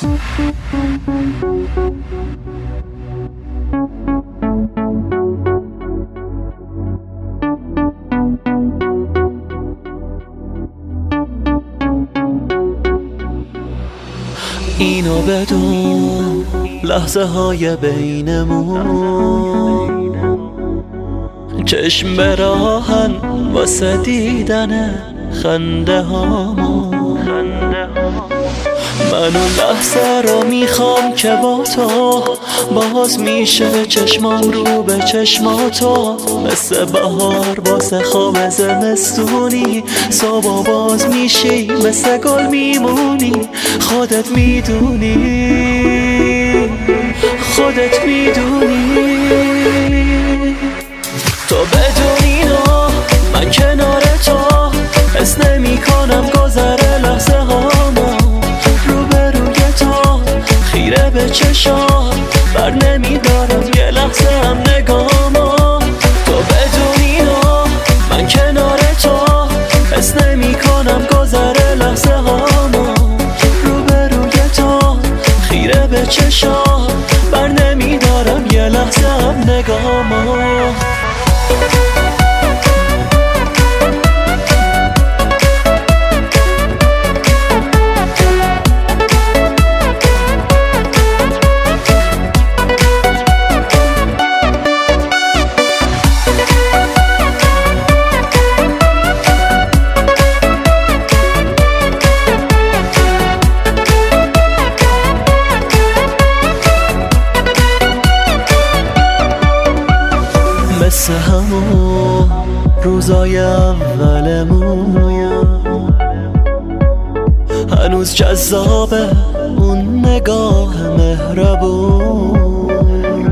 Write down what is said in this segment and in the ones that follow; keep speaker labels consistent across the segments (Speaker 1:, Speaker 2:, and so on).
Speaker 1: اینو بدون لحظه های بینمون چشم به راهن واسه دیدن خنده هامون. من اون لحظه رو میخوام که با تو باز میشه چشمام رو به چشماتو، مثل بهار واسه خواب زمستونی صبح باز میشی مثل گل میمونی. خودت میدونی تو بدون اینا من کنار تو حس نمی کنم گذره لحظه هامو. روبروی تو خیره به چشات بر نمی دارم یه لحظه هم نگامو. تو بدون اینا من کنار تو حس نمی کنم گذره لحظه هامو. روبروی تو خیره به چشات بر نمی دارم یه لحظه هم نگامو. مثل همون روزای اولمون هنوز جذابه اون نگاه مهربون.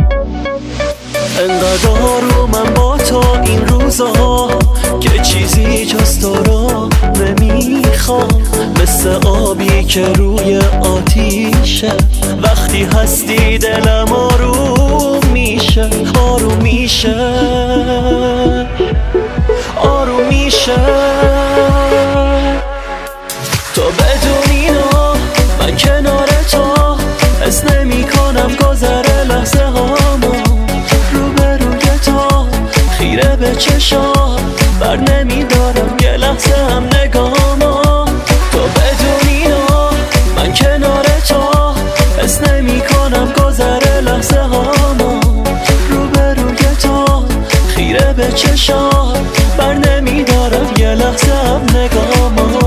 Speaker 1: انقدر آرومم با تو این روزا که چیزی جز تو رو نمیخوام. مثل آبی که روی آتیشه وقتی هستی دلم آروم میشه آروم میشه. تو بدون اینا من کنار تو حس نمی کنم گذره لحظه هامو. روبروی تو خیره به چشات بر نمی دارم یه لحظه هم نگامو. تو بدون اینا من کنار تو حس نمی کنم گذره لحظه هامو. روبروی تو خیره به چشات بر نمی دارم یه لحظه هم نگامو.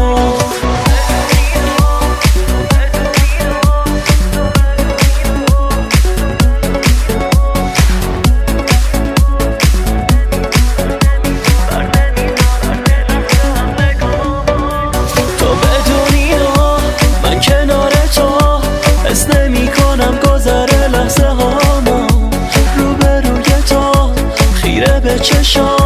Speaker 1: گذره لحظه هامو. روبروی تو خیره به چشات